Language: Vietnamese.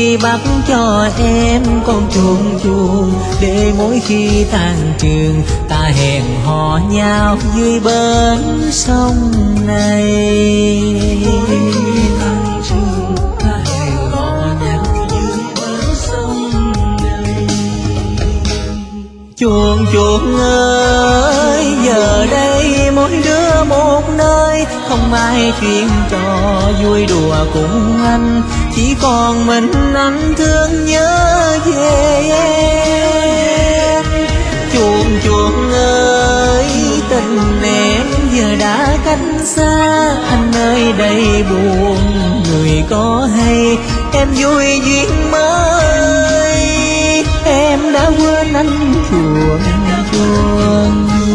bắt cho em con chuồn chuồn, để mỗi khi tan trường ta hẹn hò nhau dưới bến sông này. Chuồn chuồn ơi, giờ đây mỗi đứa một nơi, không ai chuyện trò vui đùa cùng anh, chỉ còn mình anh thương nhớ về em. Chuồn chuồn ơi, tình em giờ đã cách xa, anh ơi đây buồn người có hay, em vui duyên mới, em đã quên anh chuồn chuồn.